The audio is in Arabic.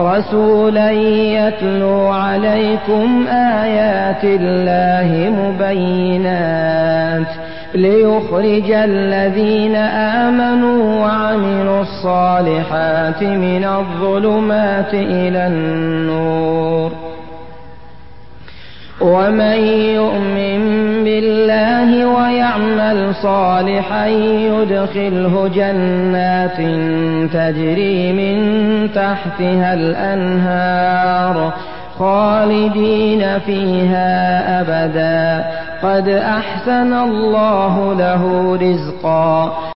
رسولا يتلو عليكم آيات الله مبينات ليخرج الذين آمنوا وعملوا الصالحات من الظلمات إلى النور ومن يؤمن بالله ويعمل صالحا يدخله جنات تجري من تحتها الأنهار خالدين فيها أبدا قد أحسن الله له رزقا